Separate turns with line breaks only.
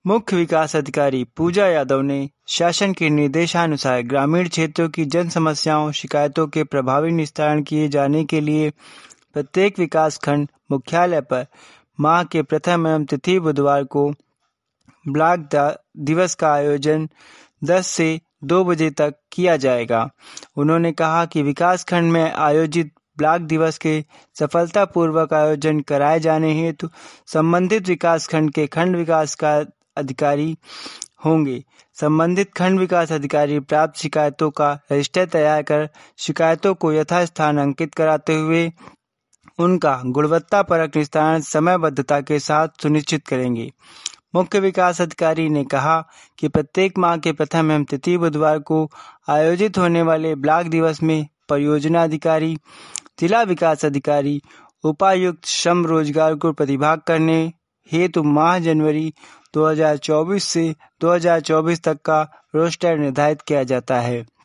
मुख्य विकास अधिकारी पूजा यादव ने शासन के निर्देशानुसार ग्रामीण क्षेत्रों की जन समस्याओं शिकायतों के प्रभावी निस्तारण किए जाने के लिए प्रत्येक विकास खंड मुख्यालय पर माह के प्रथम एवं तिथि बुधवार को ब्लॉक दिवस का आयोजन 10 से 2 बजे तक किया जाएगा। उन्होंने कहा कि विकास खंड में आयोजित ब्लॉक दिवस के सफलतापूर्वक आयोजन कराए जाने हेतु संबंधित विकास खंड के खंड विकास का अधिकारी होंगे। संबंधित खंड विकास अधिकारी प्राप्त शिकायतों का रजिस्टर तैयार कर शिकायतों को यथास्थान अंकित कराते हुए उनका गुणवत्तापरक निस्तारण समयबद्धता के साथ सुनिश्चित करेंगे। मुख्य विकास अधिकारी ने कहा कि प्रत्येक माह के प्रथम एवं तिथि बुधवार को आयोजित होने वाले ब्लॉक दिवस में परियोजना अधिकारी, जिला विकास अधिकारी, उपायुक्त श्रम रोजगार को प्रतिभाग करने हेतु माह जनवरी 2024 से 2024 तक का रोस्टर निर्धारित किया जाता है।